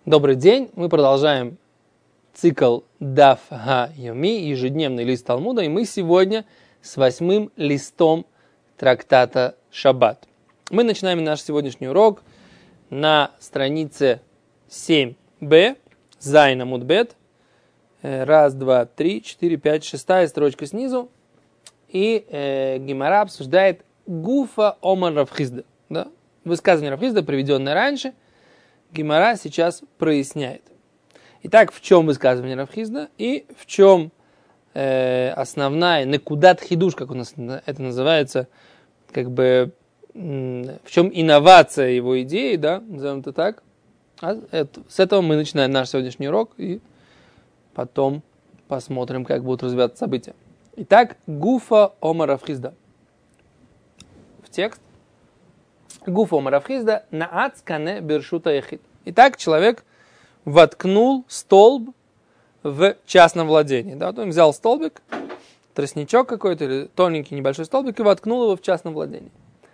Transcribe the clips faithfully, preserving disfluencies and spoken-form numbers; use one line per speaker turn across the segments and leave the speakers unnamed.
Добрый день, мы продолжаем цикл Даф Ха-Йоми, ежедневный лист Талмуда, и мы сегодня с восьмым листом трактата Шаббат. Мы начинаем наш сегодняшний урок на странице семь бэ, Зайн Амуд Бет, раз, два, три, четыре, пять, шестая строчка снизу, и э, Гемара обсуждает Гуфа Омар Рав Хизда, да? Высказывание Рав Хизда, приведенное раньше, Гемара сейчас проясняет. Итак, в чем высказывание Рав Хизда и в чем э, основная некудат хидуш, как у нас это называется, как бы м, в чем инновация его идеи, да, назовем это так. А это, с этого мы начинаем наш сегодняшний урок и потом посмотрим, как будут развиваться события. Итак, Гуфа Омар Рав Хизда. В текст. Гуфа Омар Рав Хизда наац кане бершута яхид. Итак, человек воткнул столб в частном владении. Да? Он взял столбик, тростничок какой-то, или тоненький небольшой столбик, и воткнул его в частном владении.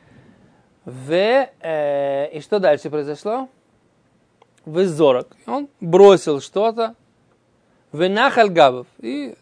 В, э, и что дальше произошло? В зорок. Он бросил что-то в нахаль габов. И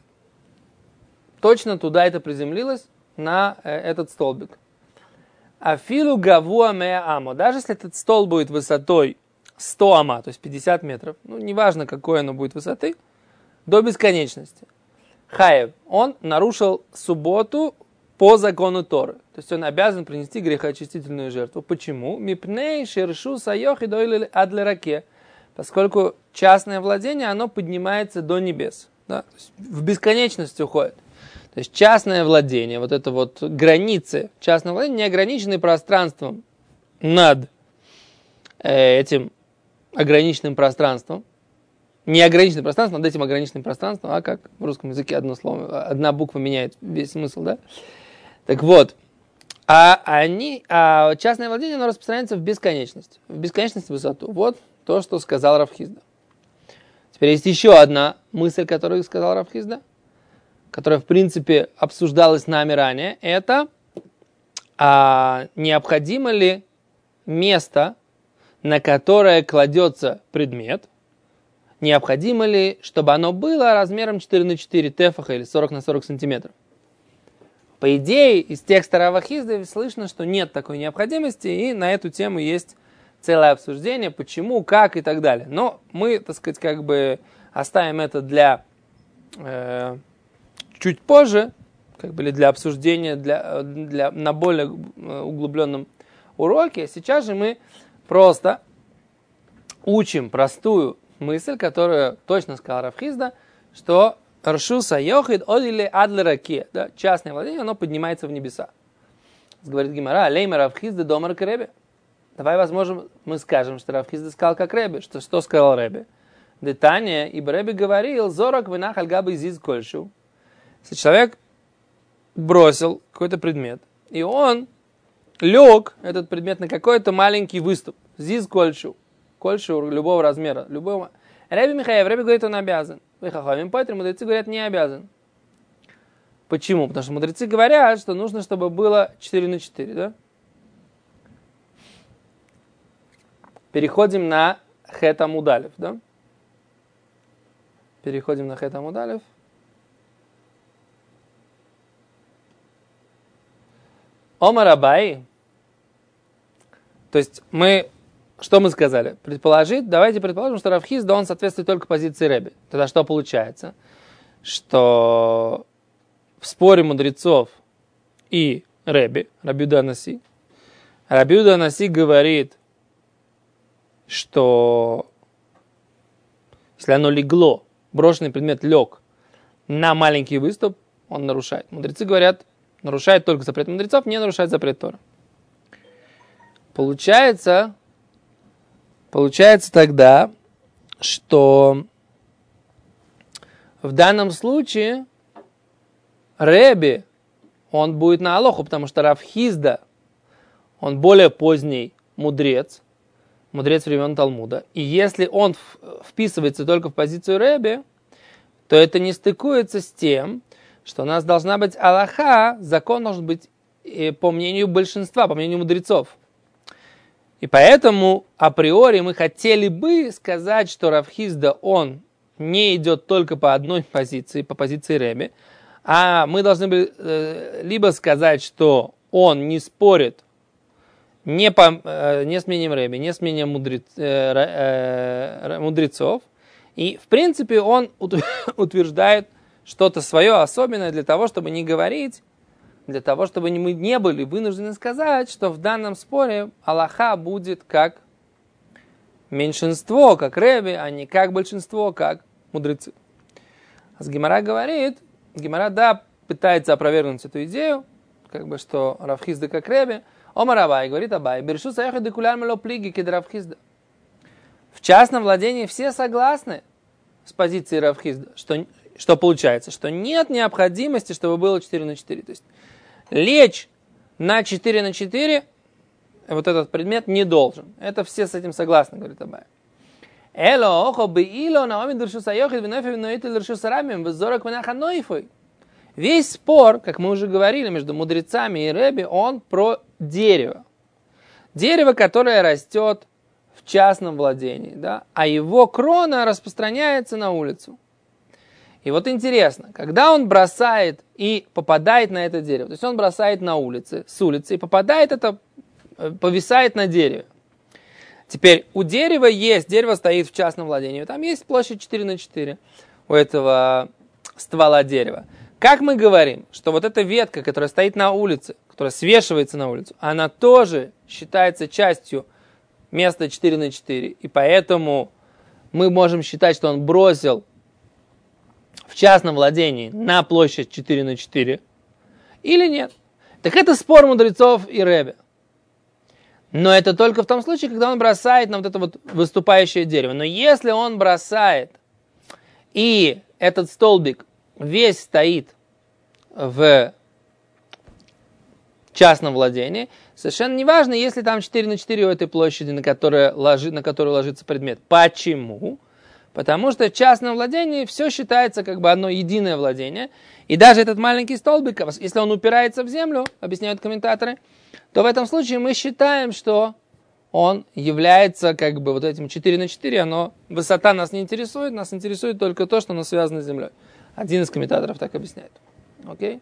точно туда это приземлилось, на э, этот столбик. Афилу гавуа меа амо. Даже если этот столб будет высотой сто ама, то есть пятьдесят метров, ну, неважно, какой оно будет высоты, до бесконечности. Хаев, он нарушил субботу по закону Торы. То есть он обязан принести грехоочистительную жертву. Почему? Мипней шершу сайохи дойлили адлераке. Поскольку частное владение, оно поднимается до небес. Да? То есть в бесконечность уходит. То есть частное владение, вот это вот границы частного владения, не ограничены пространством над э, этим ограниченным пространством. Не ограниченным пространством, над этим ограниченным пространством, а как в русском языке одно слово, одна буква меняет весь смысл, да? Так вот, а, они, а частное владение, оно распространяется в бесконечность, в бесконечность высоту. Вот то, что сказал Рав Хизда. Теперь есть еще одна мысль, которую сказал Рав Хизда, которая, в принципе, обсуждалась нами ранее, это а, необходимо ли место, на которое кладется предмет, необходимо ли, чтобы оно было размером четыре на четыре тефаха или сорок на сорок сантиметров. По идее, из текста Рава Хизда слышно, что нет такой необходимости, и на эту тему есть целое обсуждение, почему, как и так далее. Но мы, так сказать, как бы оставим это для... Э, чуть позже, как бы для обсуждения, для, для, на более углубленном уроке. Сейчас же мы просто учим простую мысль, которую точно сказал Рав Хизда, что ршу сайохид одили адлераке, да, частное владение, оно поднимается в небеса. Говорит Гемара, алейма Рав Хизда домар к Ребе. Давай, возможно, мы скажем, что Рав Хизда сказал как Ребе. Что, что сказал Ребе? Детание, ибо Ребе говорил, зорок вынах альгабы зиз кольшу. Если человек бросил какой-то предмет, и он лег, этот предмет, на какой-то маленький выступ, зиз кольшу, кольшу любого размера, любого. Ребе Михаев, Ребе говорит, он обязан. Вехахамим Пайтер, мудрецы говорят, не обязан. Почему? Потому что мудрецы говорят, что нужно, чтобы было четыре на четыре, да? Переходим на Хет Амуд Алеф, да? Переходим на Хет Амуд Алеф. Омар Абай, то есть мы, что мы сказали? Предположить, давайте предположим, что Рав Хизда, он соответствует только позиции Ребе. Тогда что получается? Что в споре мудрецов и Ребе, Раби Юда Анаси, Раби Юда Анаси говорит, что если оно легло, брошенный предмет лег на маленький выступ, он нарушает. Мудрецы говорят, нарушает только запрет мудрецов, не нарушает запрет Тора. Получается, получается тогда, что в данном случае Ребе, он будет на Алоху, потому что Рав Хизда, он более поздний мудрец, мудрец времен Талмуда. И если он вписывается только в позицию Ребе, то это не стыкуется с тем, что у нас должна быть алаха, закон должен быть по мнению большинства, по мнению мудрецов. И поэтому априори мы хотели бы сказать, что Рав Хизда, он не идет только по одной позиции, по позиции Реби, а мы должны были э, либо сказать, что он не спорит не, по, э, не с мнением Реби, не с мнением мудрец, э, э, мудрецов, и в принципе он утверждает что-то свое особенное для того, чтобы не говорить, для того, чтобы мы не были вынуждены сказать, что в данном споре Аллаха будет как меньшинство, как Реби, а не как большинство, как мудрецы. А Гемара говорит, Гемара, да, пытается опровергнуть эту идею, как бы, что Рав Хизда как Реби. Омар Абай, говорит Абай, бершу саяхи декуляр мело плиги кед Рав Хизда. В частном владении все согласны с позицией Рав Хизда, что, что получается, что нет необходимости, чтобы было четыре на четыре. То есть лечь на четыре на четыре вот этот предмет не должен. Это все с этим согласны, говорит Абай. Эло охо бы ило наомид бершу саяхи винофи виноити лершу сарамим везорок винаха нойфой. Весь спор, как мы уже говорили, между мудрецами и Реби, он про дерево. Дерево, которое растет в частном владении, да, а его крона распространяется на улицу. И вот интересно, когда он бросает и попадает на это дерево, то есть он бросает на улице, с улицы, и попадает это, повисает на дереве. Теперь у дерева есть, дерево стоит в частном владении, там есть площадь четыре на четыре у этого ствола дерева. Как мы говорим, что вот эта ветка, которая стоит на улице, которая свешивается на улицу, она тоже считается частью места четыре на четыре, и поэтому мы можем считать, что он бросил в частном владении на площадь четыре на четыре, или нет. Так это спор мудрецов и Реби. Но это только в том случае, когда он бросает на вот это вот выступающее дерево. Но если он бросает, и этот столбик весь стоит в частном владении, совершенно неважно, если там четыре на четыре у этой площади, на, которой ложи, на которую ложится предмет. Почему? Потому что в частном владении все считается как бы одно единое владение. И даже этот маленький столбик, если он упирается в землю, объясняют комментаторы, то в этом случае мы считаем, что он является как бы вот этим четыре на четыре, оно, высота нас не интересует, нас интересует только то, что оно связано с землей. Один из комментаторов так объясняет. Окей?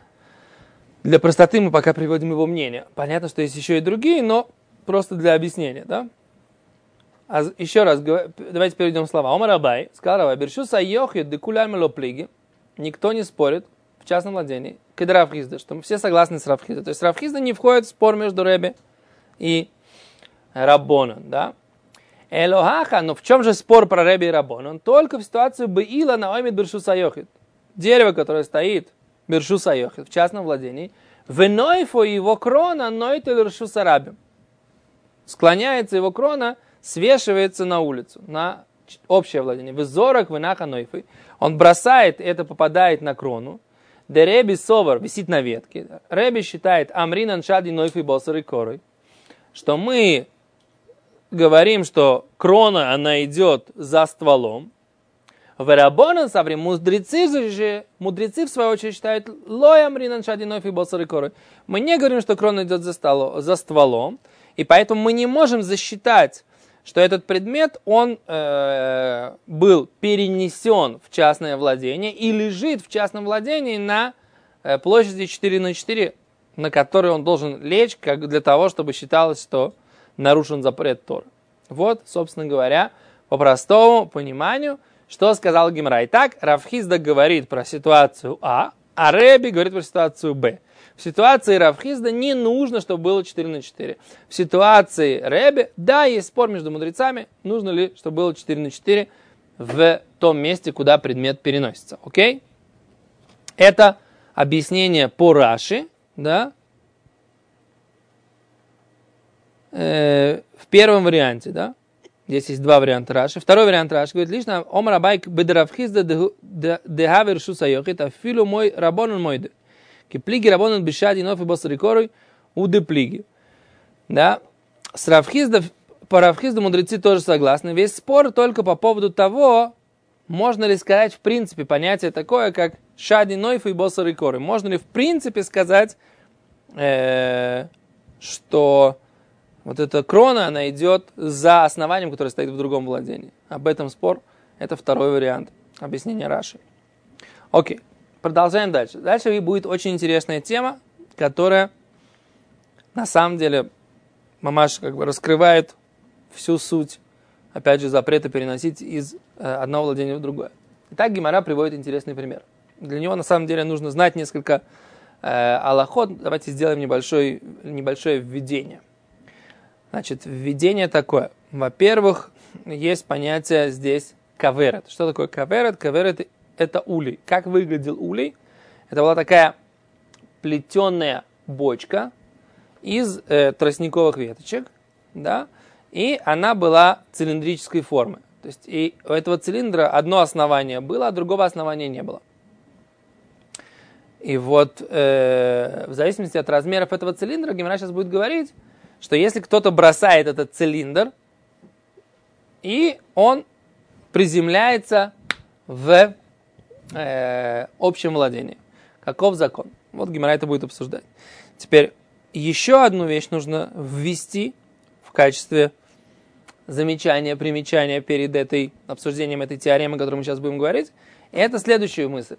Для простоты мы пока приводим его мнение. Понятно, что есть еще и другие, но просто для объяснения, да? А еще раз, давайте перейдем слова. Омар Абай, сказал Абай, бершу сайохи декуляль мело плиги. Никто не спорит в частном владении. Кед Рав Хизда, что все согласны с Рав Хизда. То есть Рав Хизда не входит в спор между Реби и Раббонан, да? Элохаха, но в чем же спор про Реби и Раббонан? Только в ситуацию Беила наомид бершу сайохи. Дерево, которое стоит бершу сайохи в частном владении, венойфо его крона нойте бершу сарабим. Склоняется его крона, свешивается на улицу, на общее владение. Везорок винаха нойфы. Он бросает, это попадает на крону. Де Реби совар висит на ветке. Реби считает амрин аншади нойфы босар и корой, что мы говорим, что крона, она идет за стволом. В Раббонан саври мудрецы же, мудрецы в свою очередь считают лой амрин аншади нойфы босар и корой. Мы не говорим, что крона идет за, столо, за стволом, и поэтому мы не можем засчитать, что этот предмет, он э, был перенесен в частное владение и лежит в частном владении на э, площади четыре на четыре, на которой он должен лечь, как для того, чтобы считалось, что нарушен запрет Торы. Вот, собственно говоря, по простому пониманию, что сказал Гемара. Итак, Рав Хизда говорит про ситуацию А, а Реби говорит про ситуацию Б. В ситуации Рав Хизда не нужно, чтобы было четыре на четыре. В ситуации Реби, да, есть спор между мудрецами, нужно ли, чтобы было четыре на четыре в том месте, куда предмет переносится. Окей? Это объяснение по Раши, да, э, в первом варианте, да. Здесь есть два варианта Раши. Второй вариант Раши говорит лично Омар Абай бед Рав Хизда дехавер шусайохит афилу мой рабонун мойде. Киплиги рабонан бешади нофи босарикорой уды плиги. Да? С Рав Хизда, по Рав Хизда мудрецы тоже согласны. Весь спор только по поводу того, можно ли сказать в принципе понятие такое, как шади нофи босарикорой. Можно ли в принципе сказать, э, что вот эта крона, она идет за основанием, которое стоит в другом владении. Об этом спор. Это второй вариант объяснения Раши. Окей, продолжаем дальше. Дальше будет очень интересная тема, которая на самом деле мамаш как бы раскрывает всю суть, опять же, запрета переносить из э, одного владения в другое. Итак, Гемара приводит интересный пример. Для него на самом деле нужно знать несколько э, алахот. Давайте сделаем небольшой, небольшое введение. Значит, введение такое. Во-первых, есть понятие здесь каверет. Что такое каверет? Каверет – это улей. Как выглядел улей? Это была такая плетеная бочка из э, тростниковых веточек, да, и она была цилиндрической формы. То есть и у этого цилиндра одно основание было, а другого основания не было. И вот э, в зависимости от размеров этого цилиндра, Гемара сейчас будет говорить, что если кто-то бросает этот цилиндр, и он приземляется в э, общем владении. Каков закон? Вот Гемара это будет обсуждать. Теперь еще одну вещь нужно ввести в качестве замечания, примечания перед этой, обсуждением этой теоремы, о которой мы сейчас будем говорить. И это следующая мысль,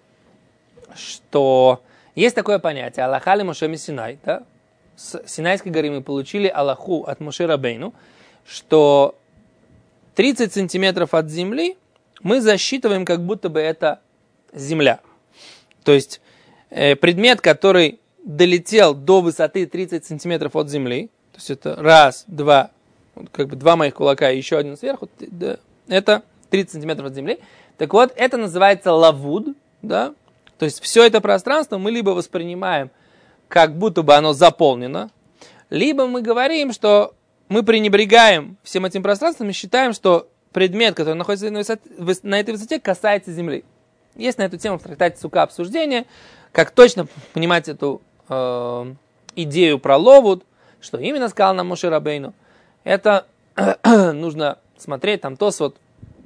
что есть такое понятие Аллаха ли Моше Синай, да? С Синайской горы мы получили Аллаху от Моше Рабейну, что тридцать сантиметров от земли мы засчитываем, как будто бы это земля. То есть э, предмет, который долетел до высоты тридцать сантиметров от земли, то есть это раз, два, как бы два моих кулака и еще один сверху, это тридцать сантиметров от земли. Так вот, это называется лавуд, да? То есть все это пространство мы либо воспринимаем, как будто бы оно заполнено, либо мы говорим, что мы пренебрегаем всем этим пространством и считаем, что предмет, который находится на, высоте, на этой высоте, касается земли. Есть на эту тему в трактате Сука обсуждение, как точно понимать эту э, идею про ловуд, что именно сказал нам Моше Рабейну. Это нужно смотреть, там Тосфот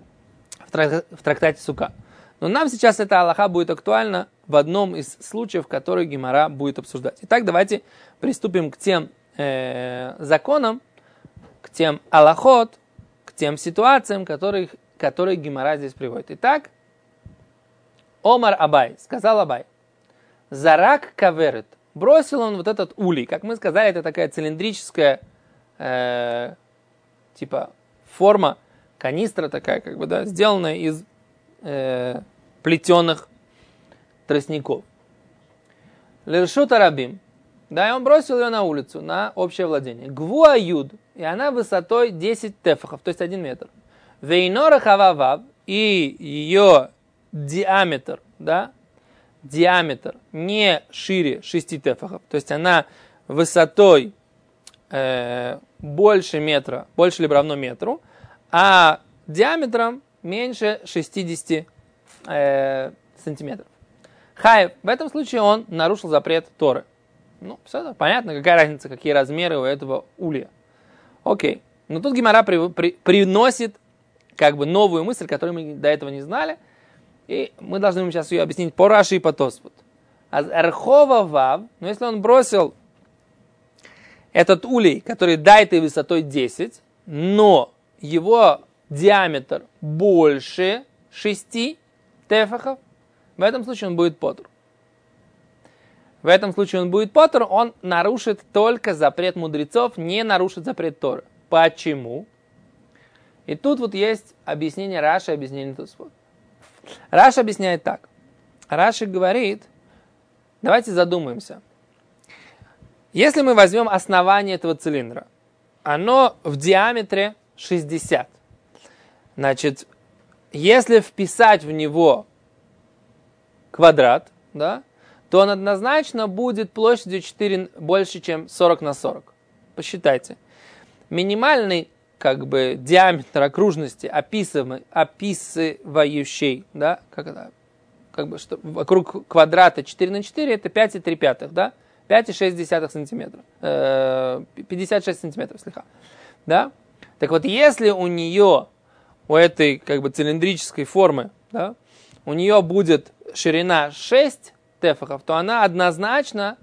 в трактате Сука. Но нам сейчас эта алаха будет актуальна в одном из случаев, который Гемара будет обсуждать. Итак, давайте приступим к тем э, законам, к тем алахот, к тем ситуациям, которые, которые Гемара здесь приводит. Итак, Омар Абай, сказал Абай, зарак каверет, бросил он вот этот улей. Как мы сказали, это такая цилиндрическая э, типа форма, канистра такая, как бы, да, сделанная из э, плетеных тростников. Лершута рабим. Да, и он бросил ее на улицу, на общее владение. Гвуаюд, и она высотой десять тефахов, то есть один метр. Вейнора хававав, и ее диаметр, да, диаметр не шире шести тефахов, то есть она высотой э, больше метра, больше либо равно метру, а диаметром меньше шестидесяти э, сантиметров. Хаев, в этом случае он нарушил запрет Торы. Ну, все это понятно, какая разница, какие размеры у этого улья. Окей. Но тут Гемара при, при, приносит как бы новую мысль, которую мы до этого не знали. И мы должны сейчас ее объяснить по Раши и по Тосфот. Архова вав, но если он бросил этот улей, который до этой высотой десять, но его диаметр больше шести тефахов, в этом случае он будет потур. В этом случае он будет потур, он нарушит только запрет мудрецов, не нарушит запрет Торы. Почему? И тут вот есть объяснение Раши, объяснение Тосфот. Раши объясняет так. Раши говорит, давайте задумаемся. Если мы возьмем основание этого цилиндра, оно в диаметре шестьдесят. Значит, если вписать в него квадрат, да, то он однозначно будет площадью четыре, больше, чем сорок на сорок. Посчитайте. Минимальный как бы диаметр окружности, описываемый, описывающий, да, как, это, как бы, что вокруг квадрата четыре на четыре, это пять и три десятых, да, пять и шесть десятых сантиметров, э, пятьдесят шесть сантиметров, слегка, да. Так вот, если у нее, у этой как бы цилиндрической формы, да, у нее будет ширина шесть тефахов, то она однозначно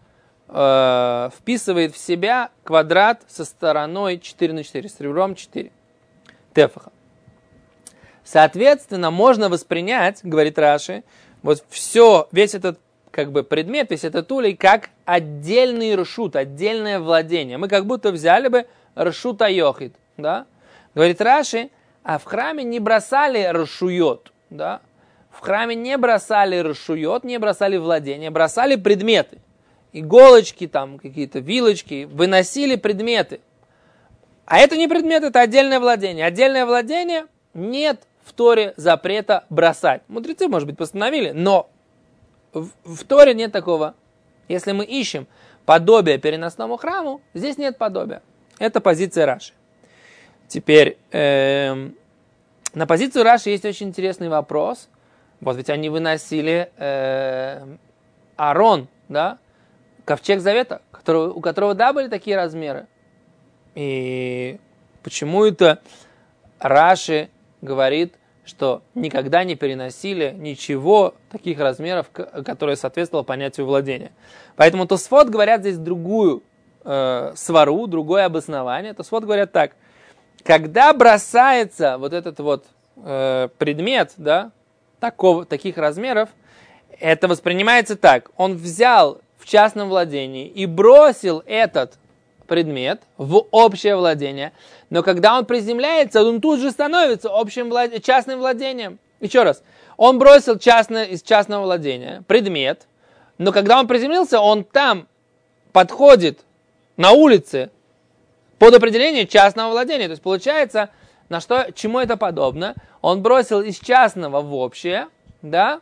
э, вписывает в себя квадрат со стороной четыре на четыре, с ребром четыре тефаха. Соответственно, можно воспринять, говорит Раши, вот все, весь этот как бы предмет, весь этот улей, как отдельный ршут, отдельное владение. Мы как будто взяли бы ршут айохид, да? Говорит Раши, а в храме не бросали ршуйот, да? В храме не бросали ршуйот, не бросали владения, бросали предметы. Иголочки, там какие-то вилочки, выносили предметы. А это не предмет, это отдельное владение. Отдельное владение нет в Торе запрета бросать. Мудрецы, может быть, постановили, но в, в Торе нет такого. Если мы ищем подобие переносному храму, здесь нет подобия. Это позиция Раши. Теперь, э, на позицию Раши есть очень интересный вопрос. Вот ведь они выносили э, Аарон, да, ковчег завета, которого, у которого, да, были такие размеры. И почему это Раши говорит, что никогда не переносили ничего таких размеров, которые соответствовало понятию владения. Поэтому Тосфот говорят здесь другую э, свару, другое обоснование. Тосфот говорят так: когда бросается вот этот вот э, предмет, да, такого, таких размеров, это воспринимается так: он взял в частном владении и бросил этот предмет в общее владение, но когда он приземляется, он тут же становится общим влад... частным владением. Еще раз, он бросил частное, из частного владения предмет, но когда он приземлился, он там подходит на улице под определение частного владения. То есть получается, на что, чему это подобно? Он бросил из частного в общее, да,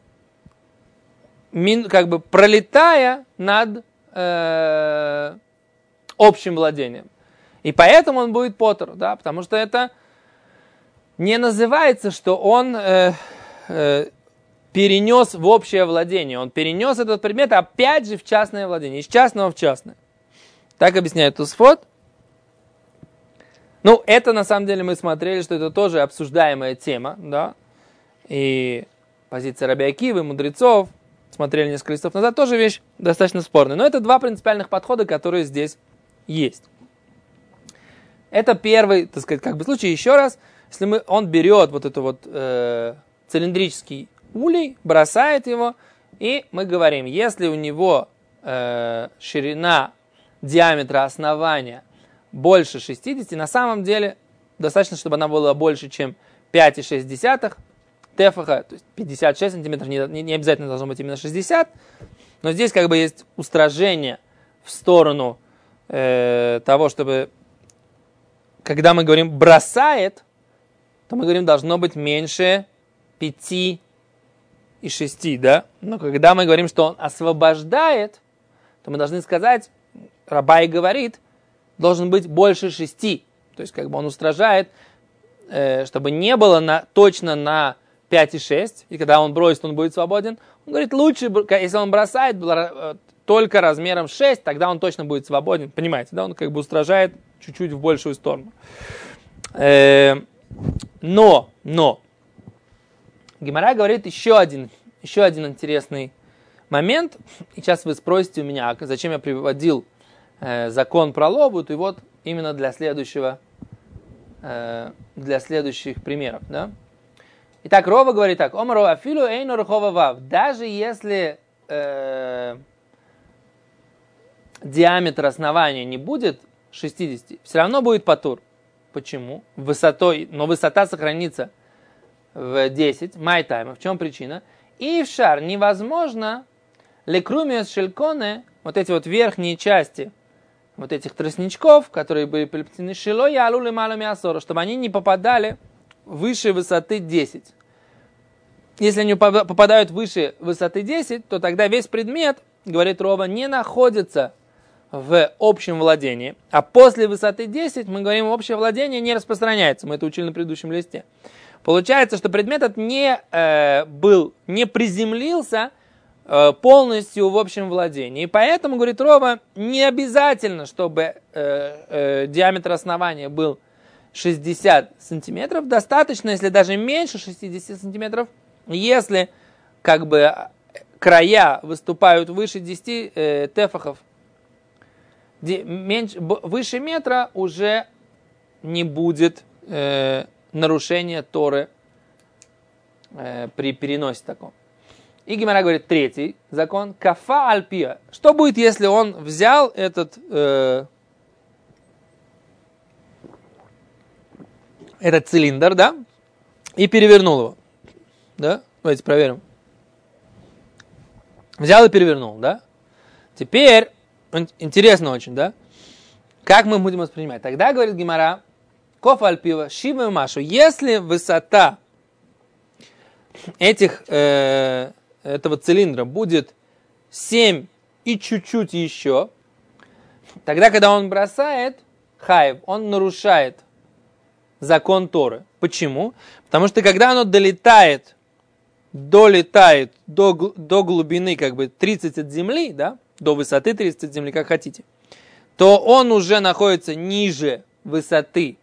мин, как бы пролетая над э, общим владением. И поэтому он будет потер, да, потому что это не называется, что он э, э, перенес в общее владение. Он перенес этот предмет опять же в частное владение, из частного в частное. Так объясняет Тосфот. Ну, это на самом деле мы смотрели, что это тоже обсуждаемая тема, да, и позиция Раби Акивы, мудрецов, смотрели несколько листов назад, тоже вещь достаточно спорная. Но это два принципиальных подхода, которые здесь есть. Это первый, так сказать, как бы случай. Еще раз, если мы, он берет вот этот вот э, цилиндрический улей, бросает его, и мы говорим, если у него э, ширина диаметра основания больше шестидесяти, на самом деле достаточно, чтобы она была больше, чем пять целых шесть десятых тефаха, то есть пятьдесят шесть сантиметров, не, не обязательно должно быть именно шестьдесят, но здесь как бы есть устражение в сторону э, того, чтобы, когда мы говорим бросает, то мы говорим должно быть меньше пяти и шести, да? Но когда мы говорим, что он освобождает, то мы должны сказать, Рабай говорит, должен быть больше шести. То есть, как бы он устражает, э, чтобы не было на, точно на пять и шесть, и когда он бросит, он будет свободен. Он говорит, лучше, если он бросает э, только размером шесть, тогда он точно будет свободен. Понимаете, да? Он как бы устражает чуть-чуть в большую сторону. Э, но, но, Гемара говорит еще один, еще один интересный момент. И сейчас вы спросите у меня, зачем я приводил э, закон про лобут, и вот именно для следующего, э, для следующих примеров, да? Итак, Рова говорит так: Омару афилу эйну рухова вав. Даже если э, диаметр основания не будет шестидесяти, все равно будет патур. Почему? Высотой, но высота сохранится в десять, майтайма. В чем причина? И в шар невозможно лекрумиос шельконе, вот эти вот верхние части вот этих тростничков, которые были приплетены шило и алулы малами асора, чтобы они не попадали выше высоты десять. Если они попадают выше высоты десять, то тогда весь предмет, говорит Рова, не находится в общем владении. А после высоты десять, мы говорим, общее владение не распространяется. Мы это учили на предыдущем листе. Получается, что предмет этот не э, был, не приземлился э, полностью в общем владении. И поэтому, говорит Рова, не обязательно, чтобы э, э, диаметр основания был шестьдесят сантиметров. Достаточно, если даже меньше шестидесяти сантиметров, если как бы края выступают выше десяти э, тефахов меньше, выше метра уже не будет э, нарушения Торы э, при переносе таком. И Гемара говорит, третий закон, кафа альпия. Что будет, если он взял этот, э, этот цилиндр, да, и перевернул его? Да? Давайте проверим. Взял и перевернул, да? Теперь, интересно очень, да? Как мы будем воспринимать? Тогда, говорит Гемара, кофа альпива, шива машу. Если высота этих, э, этого цилиндра будет семь и чуть-чуть еще, тогда, когда он бросает хайв, он нарушает закон Торы. Почему? Потому что когда оно долетает, долетает до, до глубины как бы тридцать от земли, да, до высоты тридцать от земли, как хотите, то он уже находится ниже высоты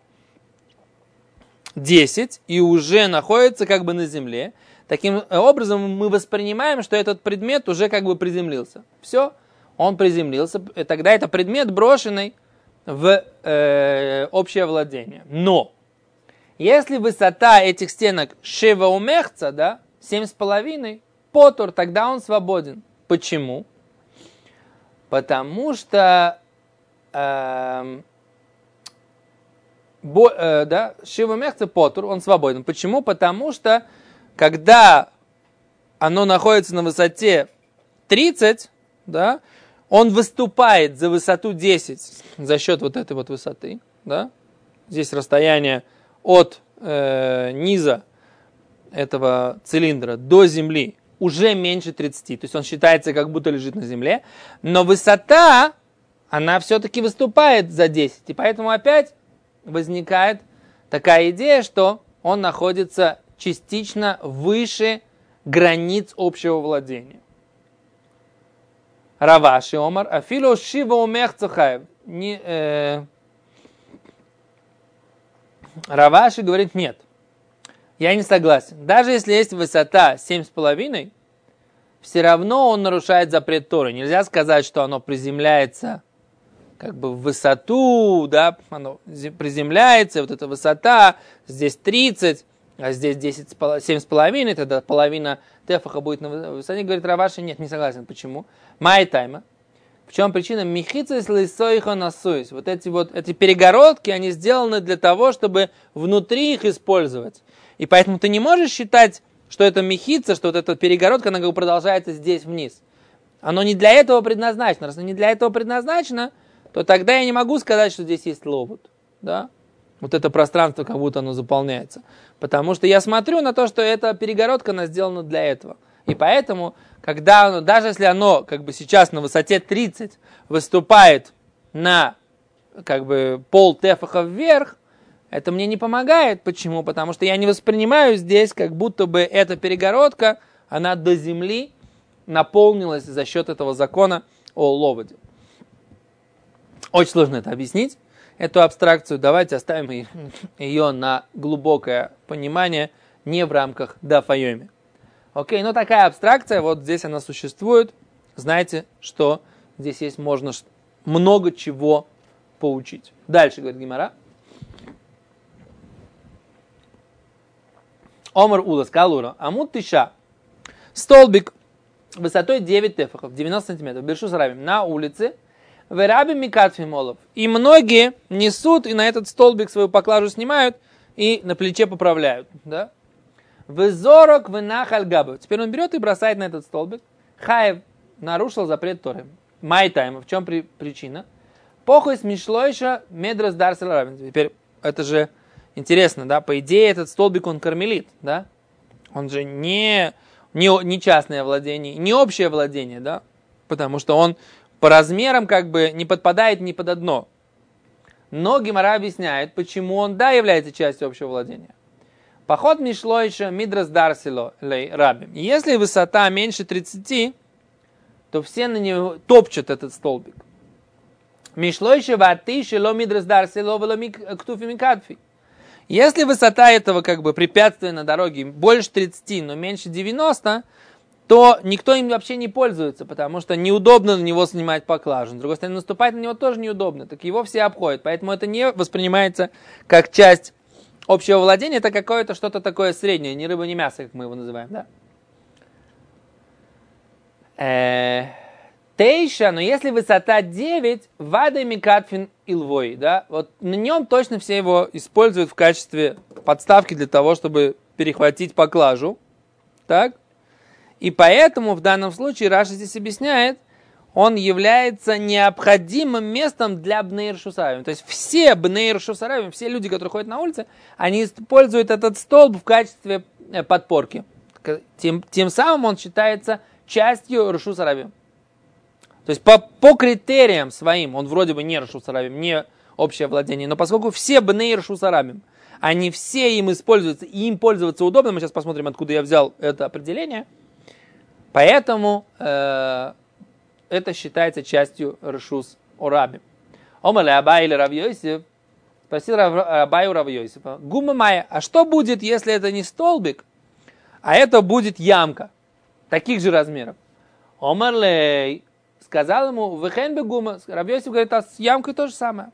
десять и уже находится как бы на земле. Таким образом мы воспринимаем, что этот предмет уже как бы приземлился. Все, он приземлился, и тогда это предмет, брошенный в э, общее владение. Но если высота этих стенок шева умехца, да, семь с половиной, потур, тогда он свободен. Почему? Потому что э, бо, э, да, шева умехца потур, он свободен. Почему? Потому что когда оно находится на высоте тридцать, да, он выступает за высоту десять за счет вот этой вот высоты. Да? Здесь расстояние от э, низа этого цилиндра до земли уже меньше тридцати. То есть он считается, как будто лежит на земле. Но высота, она все-таки выступает за десять. И поэтому опять возникает такая идея, что он находится частично выше границ общего владения. Раваши омар, афило шива умех цухаев. Раваши говорит, нет, я не согласен. Даже если есть высота семь с половиной, все равно он нарушает запрет Торы. Нельзя сказать, что оно приземляется как бы в высоту, да, оно приземляется, вот эта высота, здесь тридцать, а здесь десять, семь с половиной, тогда половина тефаха будет на высоте. Говорит Раваши, нет, не согласен. Почему? Май тайма. В чем причина? Михица с лисоиха насуис. Вот эти вот эти перегородки, они сделаны для того, чтобы внутри их использовать. И поэтому ты не можешь считать, что это михица, что вот эта перегородка, она как бы продолжается здесь вниз. Оно не для этого предназначено. Раз оно не для этого предназначено, то тогда я не могу сказать, что здесь есть ловут. Да? Вот это пространство, как будто оно заполняется. Потому что я смотрю на то, что эта перегородка, она сделана для этого. И поэтому, когда оно, даже если оно как бы сейчас на высоте тридцать выступает на как бы пол тефаха вверх, это мне не помогает. Почему? Потому что я не воспринимаю здесь, как будто бы эта перегородка, она до земли наполнилась за счет этого закона о ловоде. Очень сложно это объяснить, эту абстракцию. Давайте оставим ее на глубокое понимание, не в рамках даф йоми. Окей, но такая абстракция, вот здесь она существует. Знаете, что здесь есть, можно много чего поучить. Дальше, говорит Гемара. Омар улас калура, амут тиша. Столбик высотой девять тефахов, девяносто сантиметров, бершу с рабим, на улице. Верабим микатфимолов. И многие несут и на этот столбик свою поклажу снимают и на плече поправляют. Да? Везорок вынахаль габов. Теперь он берет и бросает на этот столбик. Хаев нарушил запрет Торы. Майтайма. В чем при, причина? Похуй смешлойша медрас дарсел равен. Теперь это же интересно, да? По идее этот столбик он кармелит, да? Он же не, не, не частное владение, не общее владение, да? Потому что он по размерам как бы не подпадает ни под одно. Но Гемара объясняет, почему он, да, является частью общего владения. Поход мишлойша мидрас дарсило лей рабим. Если высота меньше тридцати, то все на него топчут этот столбик. Мишлойша ваты шело мидрас дарсило вело ктуфи микатфи. Если высота этого как бы препятствия на дороге больше тридцати, но меньше девяноста, то никто им вообще не пользуется, потому что неудобно на него снимать поклажу. С другой стороны, наступать на него тоже неудобно, так его все обходят. Поэтому это не воспринимается как часть общего владения, это какое-то что-то такое среднее, ни рыба, ни мясо, как мы его называем. Да? Э, Тейша, но если высота девять, вада микатфин илвой, да, вот на нем точно все его используют в качестве подставки для того, чтобы перехватить поклажу. Так? И поэтому в данном случае Раши здесь объясняет, он является необходимым местом для бнеир шусаравим. То есть все бнеир шусаравим, все люди, которые ходят на улице, они используют этот столб в качестве подпорки. Тем, тем самым он считается частью ршусаравим. То есть по, по критериям своим, он вроде бы не ршусаравим, не общее владение, но поскольку все бнеир шусаравим, они все им используются, и им пользоваться удобно, мы сейчас посмотрим, откуда я взял это определение, поэтому э, это считается частью ршус орабим. Омале Абай или Рав Йосиф спросил Абаю Рав Йосифа, гума майя, а что будет, если это не столбик, а это будет ямка таких же размеров? Омалей сказал ему, вехен бегума, Рав Йосиф говорит, а с ямкой то же самое.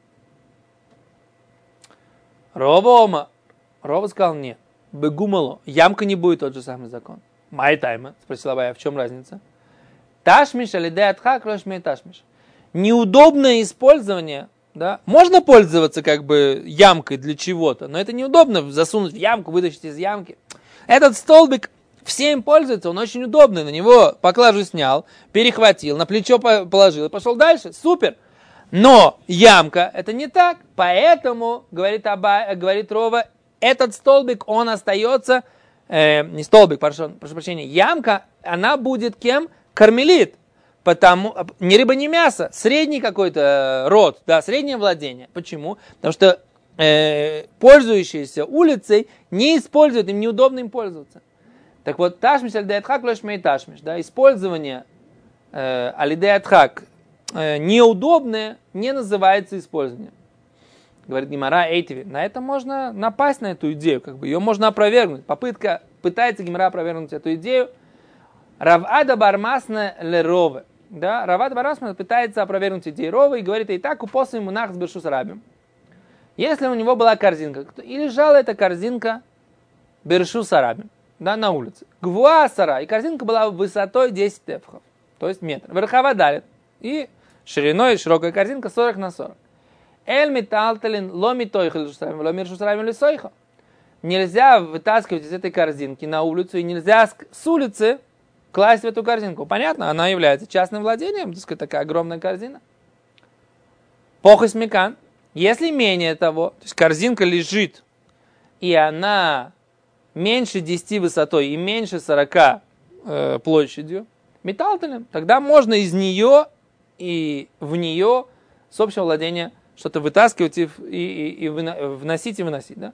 Рова Ома, Рова сказал, нет, бегумало, ямка не будет тот же самый закон. Май тайма, спросила Абая, в чем разница? Ташмиш или деатхак, рошмей ташмиш. Неудобное использование, да, можно пользоваться как бы ямкой для чего-то, но это неудобно засунуть в ямку, вытащить из ямки. Этот столбик всем пользуется, он очень удобный, на него поклажу снял, перехватил, на плечо положил и пошел дальше, супер. Но ямка это не так, поэтому, говорит, Аба, говорит Рова, этот столбик, он остается, э, не столбик, прошу, прошу прощения, ямка, она будет кем? Кармелит, потому, ни рыба, ни мясо, средний какой-то род, да, среднее владение. Почему? Потому что э, пользующиеся улицей не используют, им неудобно им пользоваться. Так вот, ташмиш алидеатхак лошмей ташмиш, да, использование э, алидеатхак неудобное не называется использованием. Говорит Гемара Эйтиви. На это можно напасть, на эту идею, как бы ее можно опровергнуть. Попытка, пытается Гемара опровергнуть эту идею. Равада бармасна лерове. Да, Равада бармасна пытается опровергнуть идею Ровы и говорит, и так упосы ему нах с бершус рабим. Если у него была корзинка, и лежала эта корзинка бершус рабим, да, на улице. Гвуа сара, и корзинка была высотой десять тефхов, то есть метр. Верхова далит. И шириной широкая корзинка сорок на сорок. Эль металталин ломи тойхал шусаравим, ломи шусаравим лисойха. Нельзя вытаскивать из этой корзинки на улицу, и нельзя с улицы класть в эту корзинку. Понятно, она является частным владением, так сказать, такая огромная корзина. Похос мекан. Если менее того, то есть корзинка лежит, и она меньше десяти высотой и меньше сорока э, площадью, металталин, тогда можно из нее и в нее с общего владения что-то вытаскивать и, и, и вносить и выносить. Да?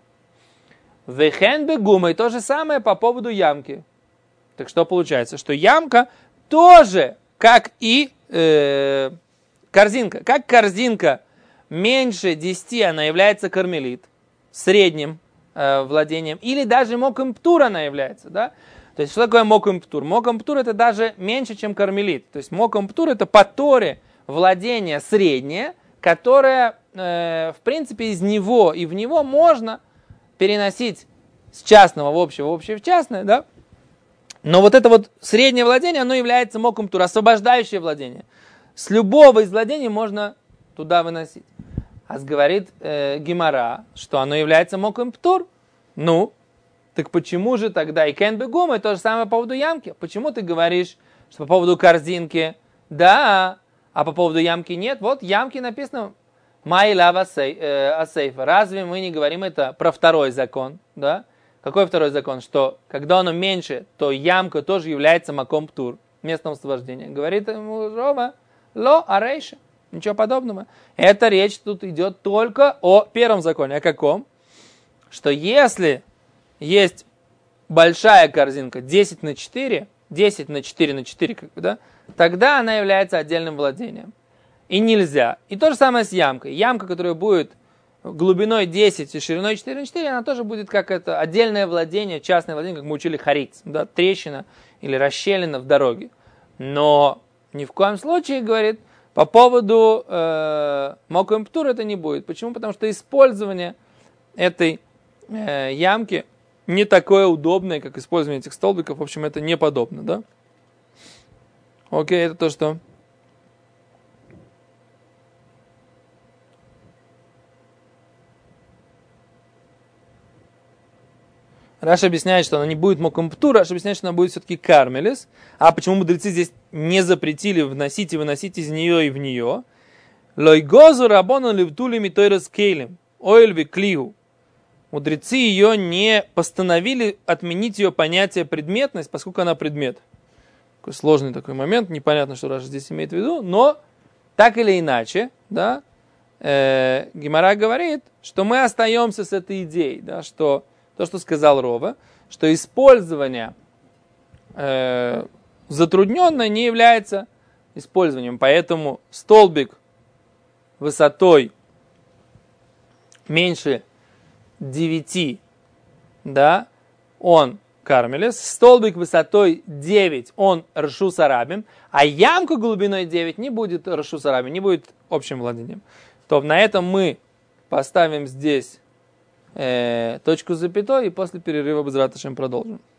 Вехен бегума, и то же самое по поводу ямки. Так что получается, что ямка тоже, как и э, корзинка. Как корзинка меньше десяти, она является кармелит, средним э, владением, или даже мокимптур она является. Да? То есть, что такое мокимптур? Мокимптур это даже меньше, чем кармелит. То есть, мокимптур это по Торе владение среднее, которое, э, в принципе, из него и в него можно переносить с частного в общее, в общее в частное, да? Но вот это вот среднее владение, оно является мокимптур, освобождающее владение. С любого из владений можно туда выносить. А говорит э, Гемара, что оно является мокимптур. Ну, так почему же тогда и кен бегум, и то же самое по поводу ямки? Почему ты говоришь, что по поводу корзинки да, а по поводу ямки нет? Вот ямки написано май лава асейфа. Разве мы не говорим это про второй закон? Да? Какой второй закон? Что когда оно меньше, то ямка тоже является маком птур, местом освобождения. Говорит ему Рова, ло арейша. Ничего подобного. Эта речь тут идет только о первом законе. О каком? Что если есть большая корзинка десять на четыре, десять на четыре на четыре, как бы, да, тогда она является отдельным владением. И нельзя. И то же самое с ямкой. Ямка, которая будет глубиной десять и шириной четыре на четыре, она тоже будет как это отдельное владение, частное владение, как мы учили хариц, да, трещина или расщелина в дороге. Но ни в коем случае, говорит, по поводу э, мокрым птур это не будет. Почему? Потому что использование этой э, ямки не такое удобное, как использование этих столбиков. В общем, это не подобно, да? Окей, это то, что... Раша объясняет, что она не будет мокрым птур, Раша объясняет, что она будет все-таки кармелис. А почему мудрецы здесь не запретили вносить и выносить из нее и в нее? Лойгозу рабону левтули митойрас кейлем, ойлви клиу. Мудрецы ее не постановили отменить ее понятие предметность, поскольку она предмет. Такой сложный такой момент, непонятно, что Раша здесь имеет в виду, но так или иначе, да, э, Гемара говорит, что мы остаемся с этой идеей, да, что то, что сказал Рова, что использование э, затрудненное не является использованием. Поэтому столбик высотой меньше девяти, да, он кармелес. Столбик высотой девять, он ршус арабим. А ямку глубиной девять не будет ршус арабим, не будет общим владением. То на этом мы поставим здесь точку с запятой и после перерыва без раташем продолжим.